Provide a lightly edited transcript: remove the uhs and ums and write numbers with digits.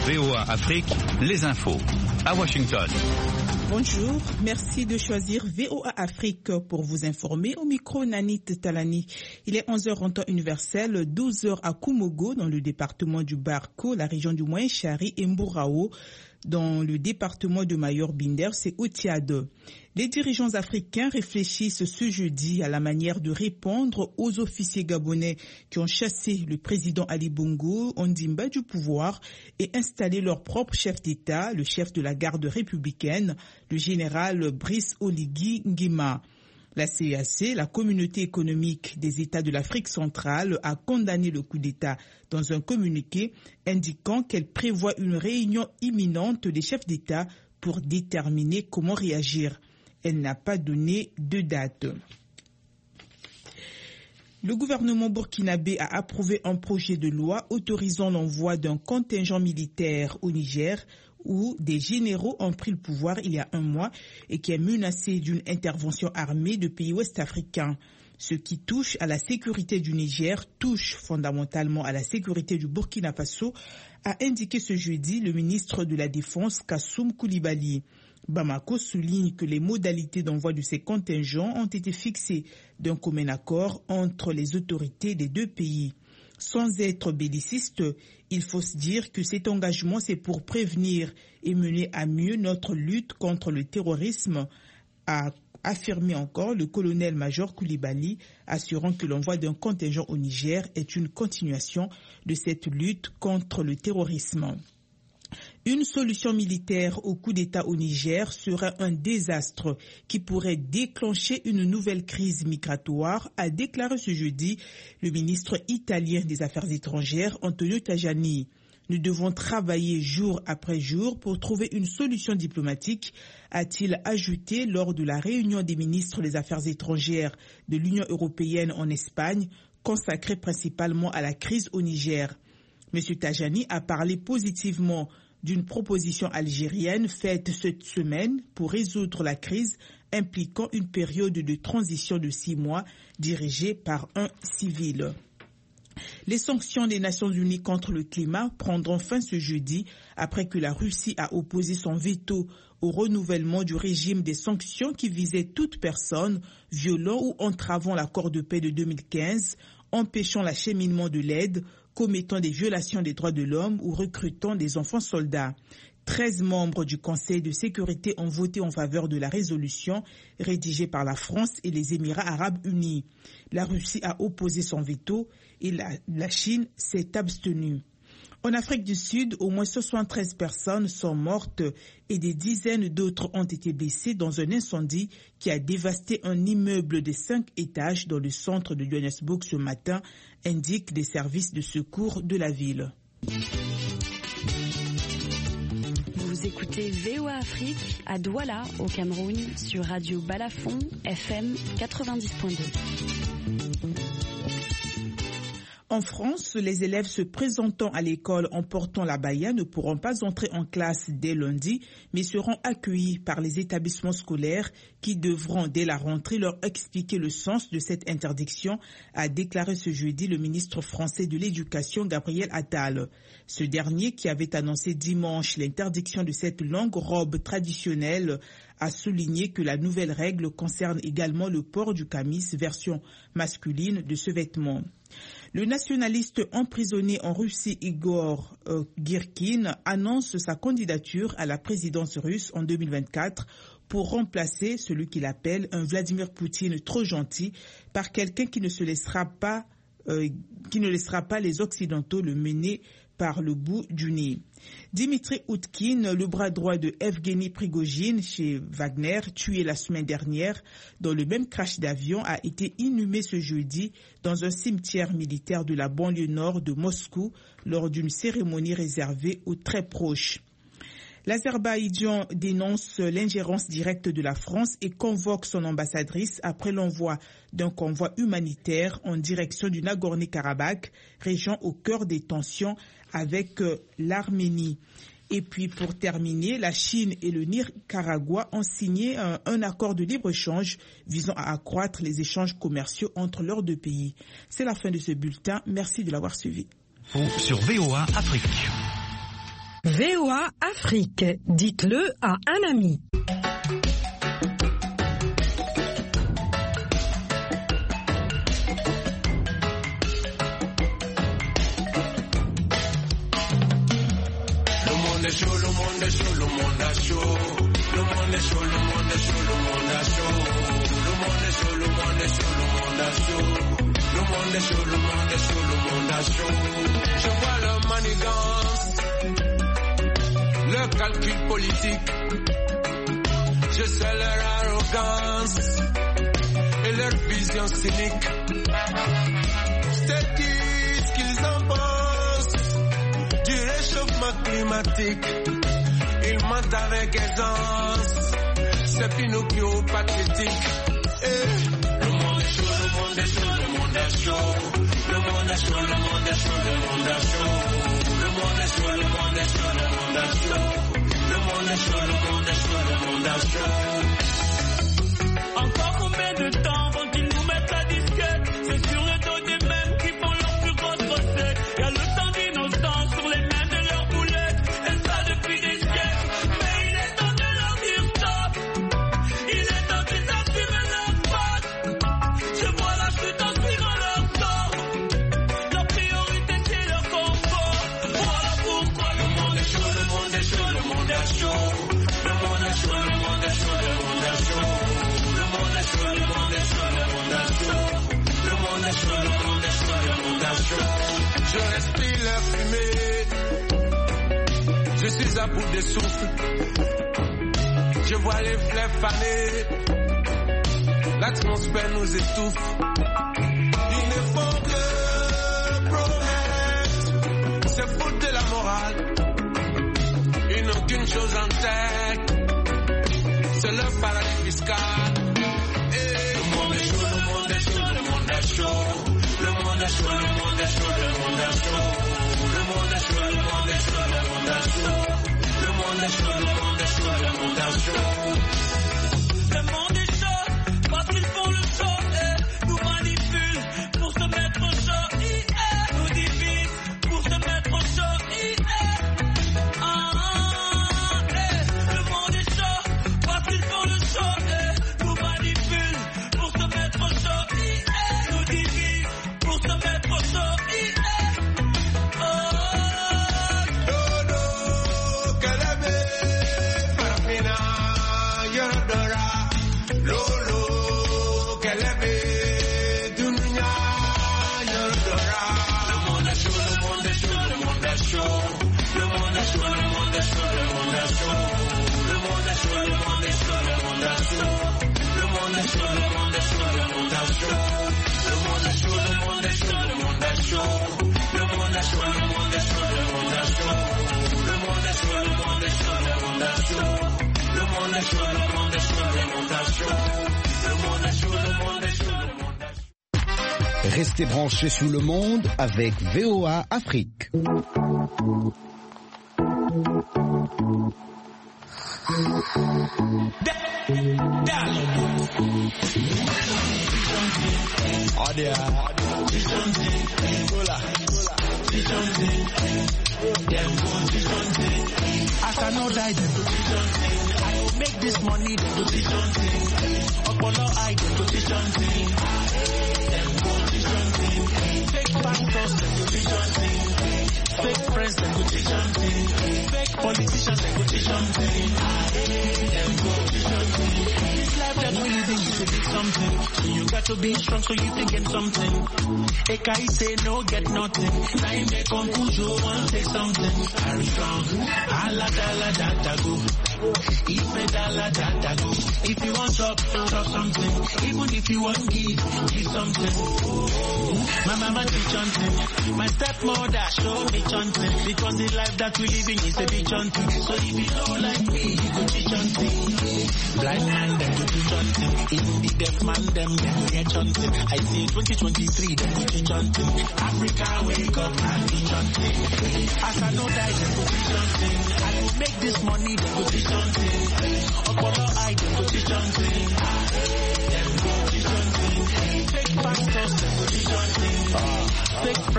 VOA Afrique, les infos. À Washington. Bonjour, merci de choisir VOA Afrique pour vous informer. Au micro, Nanit Talani. Il est 11h en temps universel, 12h à Koumogo, dans le département du Barko, la région du Moyen-Chari et Mbourao. Dans le département de Mayor-Binder, c'est Otiade. Les dirigeants africains réfléchissent ce jeudi à la manière de répondre aux officiers gabonais qui ont chassé le président Ali Bongo Ondimba du pouvoir et installé leur propre chef d'État, le chef de la garde républicaine, le général Brice Oligui Nguema. La CEAC, la communauté économique des États de l'Afrique centrale, a condamné le coup d'État dans un communiqué indiquant qu'elle prévoit une réunion imminente des chefs d'État pour déterminer comment réagir. Elle n'a pas donné de date. Le gouvernement burkinabé a approuvé un projet de loi autorisant l'envoi d'un contingent militaire au Niger où des généraux ont pris le pouvoir il y a un mois et qui est menacé d'une intervention armée de pays ouest-africains. Ce qui touche à la sécurité du Niger touche fondamentalement à la sécurité du Burkina Faso, a indiqué ce jeudi le ministre de la Défense Kassoum Koulibaly. Bamako souligne que les modalités d'envoi de ces contingents ont été fixées d'un commun accord entre les autorités des deux pays. Sans être belliciste, il faut se dire que cet engagement, c'est pour prévenir et mener à mieux notre lutte contre le terrorisme, a affirmé encore le colonel-major Koulibaly, assurant que l'envoi d'un contingent au Niger est une continuation de cette lutte contre le terrorisme. Une solution militaire au coup d'État au Niger serait un désastre qui pourrait déclencher une nouvelle crise migratoire, a déclaré ce jeudi le ministre italien des Affaires étrangères Antonio Tajani. Nous devons travailler jour après jour pour trouver une solution diplomatique, a-t-il ajouté lors de la réunion des ministres des Affaires étrangères de l'Union européenne en Espagne, consacrée principalement à la crise au Niger. M. Tajani a parlé positivement d'une proposition algérienne faite cette semaine pour résoudre la crise impliquant une période de transition de 6 mois dirigée par un civil. Les sanctions des Nations Unies contre le climat prendront fin ce jeudi après que la Russie a opposé son veto au renouvellement du régime des sanctions qui visait toute personne violant ou entravant l'accord de paix de 2015, empêchant l'acheminement de l'aide, commettant des violations des droits de l'homme ou recrutant des enfants soldats. 13 membres du Conseil de sécurité ont voté en faveur de la résolution rédigée par la France et les Émirats arabes unis. La Russie a opposé son veto et la Chine s'est abstenue. En Afrique du Sud, au moins 73 personnes sont mortes et des dizaines d'autres ont été blessées dans un incendie qui a dévasté un immeuble de 5 étages dans le centre de Johannesburg ce matin, indiquent les services de secours de la ville. Vous écoutez VOA Afrique à Douala, au Cameroun, sur Radio Balafon, FM 90.2. En France, les élèves se présentant à l'école en portant l'abaya ne pourront pas entrer en classe dès lundi, mais seront accueillis par les établissements scolaires qui devront, dès la rentrée, leur expliquer le sens de cette interdiction, a déclaré ce jeudi le ministre français de l'Éducation, Gabriel Attal. Ce dernier, qui avait annoncé dimanche l'interdiction de cette longue robe traditionnelle, a souligné que la nouvelle règle concerne également le port du camis, version masculine de ce vêtement. Le nationaliste emprisonné en Russie Igor Girkin annonce sa candidature à la présidence russe en 2024 pour remplacer celui qu'il appelle un Vladimir Poutine trop gentil par quelqu'un qui ne laissera pas les Occidentaux le mener par le bout du nez. Dimitri Outkin, le bras droit de Evgeny Prigojine chez Wagner, tué la semaine dernière dans le même crash d'avion, a été inhumé ce jeudi dans un cimetière militaire de la banlieue nord de Moscou lors d'une cérémonie réservée aux très proches. L'Azerbaïdjan dénonce l'ingérence directe de la France et convoque son ambassadrice après l'envoi d'un convoi humanitaire en direction du Nagorno-Karabakh, région au cœur des tensions avec l'Arménie. Et puis pour terminer, la Chine et le Nicaragua ont signé un accord de libre-échange visant à accroître les échanges commerciaux entre leurs deux pays. C'est la fin de ce bulletin. Merci de l'avoir suivi. Sur VOA Afrique. VOA Afrique, dites-le à un ami. Le monde est chaud, le monde est chaud, le monde est chaud. Le monde est chaud, le monde est chaud, le monde est chaud. Le monde est chaud, le monde est chaud, le monde est chaud. Le monde est chaud, le monde est chaud, le monde est chaud. Je vois leur manigance, leur calcul politique. Je sais leur arrogance et leur vision cynique. C'est ce qu'ils en pensent du réchauffement climatique. Ils mentent avec aisance, c'est Pinocchio pathétique. Le monde est chaud, le monde est chaud, le monde est chaud. Le monde est chaud, le monde est chaud, le monde est chaud. Le monde est chaud, le monde est chaud, le monde est chaud. Le monde est chaud, le monde est chaud, le monde est chaud. Encore combien de temps vont qu'ils nous mettent la disquette? C'est sur le dos des mêmes qui font leur plus grosse recette. Y'a le temps d'innocence sur les mains de leurs boulettes. Et ça depuis des siècles. Mais il est temps de leur dire stop. Il est temps qu'ils assument leur faute. Je vois la chute en suivant leur sort. Leur priorité c'est leur confort. Voilà pourquoi le monde est chaud, le monde est chaud, le monde est chaud. Le monde est chaud, le monde est chaud, le monde est chaud. Le monde est chaud, le monde est chaud, le monde est chaud. Le monde est chaud, le monde est chaud, le monde est chaud. Je respire leur fumée. Je suis à bout de souffle. Je vois les fleurs faner. L'atmosphère nous étouffe. Ils ne font que promettre. C'est foutre de la morale. Ils n'ont qu'une chose en tête. C'est leur paradis fiscal. Le monde est chaud, le monde est chaud, le monde est chaud. Le monde est chaud, le monde est chaud, le monde est chaud. Le monde est chaud, le monde est chaud, le monde est chaud. Le monde est chaud, le monde est chaud, le monde est chaud. Le monde est chaud parce qu'ils font le show et nous manipulent pour se mettre au show. Nous divisent pour se mettre au show. Le monde est chaud parce qu'ils font le show et nous manipulent pour se mettre au show. Nous divisent pour se mettre au show. Restez branchés sur le monde avec VOA Afrique. As I know that I will make this money, the position thing. Apollo, I the position thing. Fake pastors, the position thing. Fake friends, the position thing. Fake politicians, the position thing. This life that we living is a big something. So you got to be strong so you can get something. A guy say no, get nothing. Now you make conclusion, one say something. Are strong. Ala dala dada go. If dala dada go. If you want up, talk something. Even if you want give something. My mama teach something. My stepmother show me something. Because the life that we living is a big something. So if you know like me, you go teach something. Blind man, them go teach something. Even the deaf man, them go get something. I say 2023, them go teach something. Africa, wake up and teach something. As I know that, them go teach something. I will make this money, them go teach something. Apollo, I them go teach something. Them go teach something. Fake pastors, them go teach something. Fake